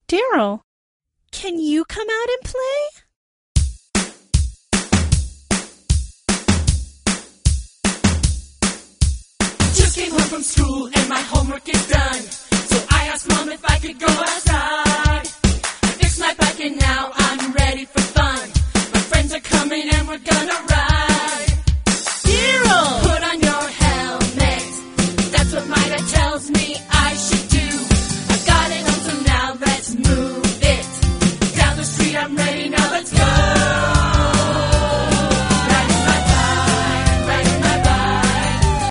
Daryl, can you come out and play? Just came home from school and my homework is done. So I asked Mom if I could go outside. I fixed my bike and now I'm ready for fun. My friends are coming and we're gonna ride.